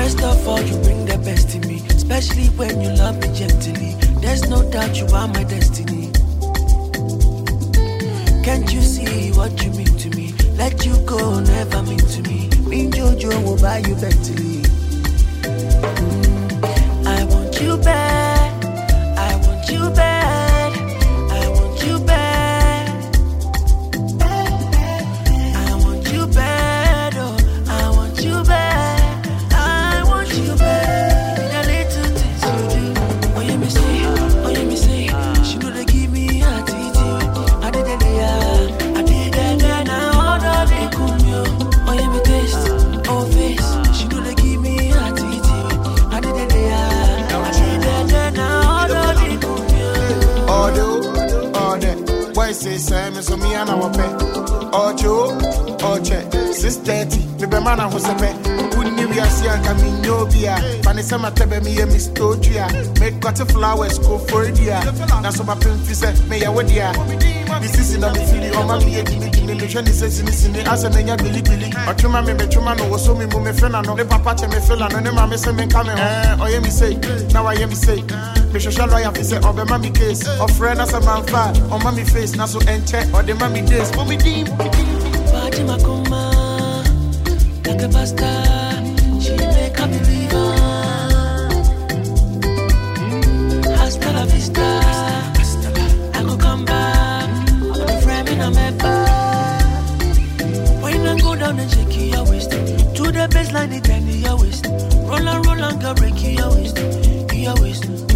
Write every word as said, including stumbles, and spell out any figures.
First of all, you bring the best in me, especially when you love me gently. There's no doubt you are my destiny. Can't you see what you mean to me? Let you go, never mean to me. Me Jojo will buy you Bentley. Mm, I want you back. I want you back. I want you back. I want you back. Oh, I want you back. I want you back. The little things you do. Oh, you me say, oh, you me say. She know they give me a titi. I did it, yeah. I did it, then I ordered it, come yo. Oh, you me taste, oh face. She know they give me a titi. I did it, yeah. I did it, then I ordered it, come yo. All do, all that. Why say Sam is on me and our pet? All Joe, all check. six thirty, the Bemana was a pet. Wouldn't you be a see and come in no beer? Vanessa Matebe, me a Miss Todria. Make got flowers, go for it, dear. That's what my pin said, may I would, dear. This is in the feeling of my lady, making the trend is in the as a name, Billy Billy. Or to my member, to my no, so me, my friend, and the papa, me feel, and then my miss me coming. Oh, you me say, now I am me say. Me shall lawyer fi say, oh, be mommy case. Or friend as a man fat, or mommy face, na so enter, or the mommy days. Mommy deem, mommy deem. Fatima Kuma, like a pasta, she make a believer. Hasta la vista, I could come back. I'm a friend in a member. When I go down and shake your waist, to the baseline, it turn your waist. Roll and roll and go break your waist, your waist.